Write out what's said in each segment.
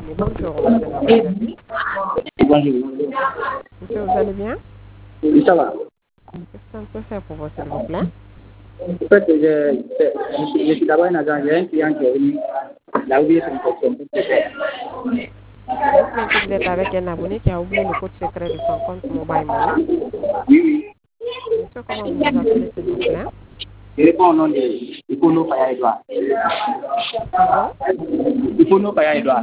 Bonjour, monsieur Nabadabi. Bonjour. Monsieur, vous allez bien? Oui, ça va. Qu'est-ce qu'on peut faire pour vous, s'il vous plaît? En fait, je suis d'abord un agent, j'ai un client qui est venu. Il a oublié son code. Vous plaît que vous êtes avec un abonné qui a oublié le code secret de son compte Mobile Money. Oui. Monsieur, comment vous vous appelez, s'il vous plaît? Je réponds au nom de Ipono Paya Edouard. Pardon? Ipono Paya Edouard.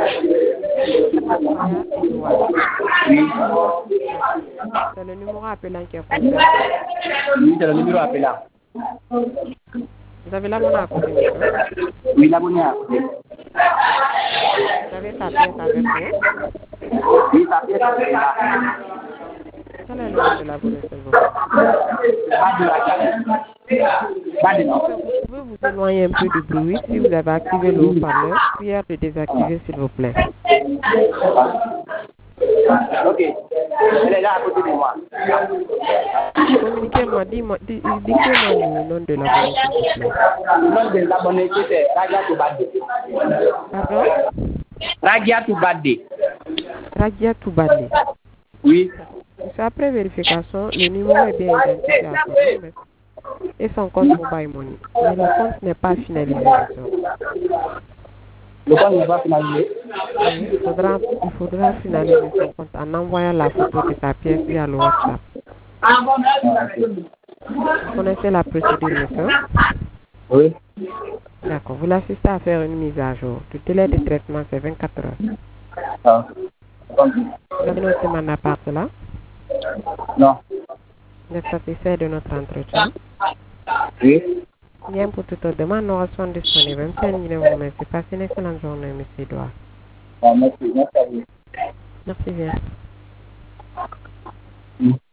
Paya Edouard. Oui. C'est le numéro appelant qui est concerné. Oui, c'est le numéro appelant. Vous avez l'abonné à côté, monsieur? Oui, l'abonné à côté. Vous avez sa pièce avec vous? Oui, sa pièce est là. Quel est le nom de l'abonné, s'il vous plaît? Vous pouvez vous éloigner un peu du bruit. Si vous avez activé le haut-parleur, prière de désactiver, s'il vous plaît. Ok. Elle est là à côté de moi. Communiquez-moi, dites-moi le nom de l'abonné, s'il vous plaît. Le nom de l'abonné, c'est Ragia Toubade. Pardon? Ragia Toubade. Ragia Toubade. Oui. Après vérification, le numéro est bien identifié à son nom et son compte Mobile Money. Mais le compte n'est pas finalisé, monsieur. Le compte n'est pas finalisé. Oui, il faudra finaliser son compte en envoyant la photo de sa pièce via le WhatsApp. Vous connaissez la procédure, monsieur? Oui. D'accord. Vous l'assistez à faire une mise à jour. Le délai de traitement, c'est 24 heures. Ah. Vous avez noté mon appart là? Non. Vous êtes satisfait de notre entretien? Oui. Bien, pour toute autre demande, nous restons disponibles. Monsieur, je vous remercie. Passez une excellente journée, monsieur Edouard. Merci. Merci à vous. Merci bien.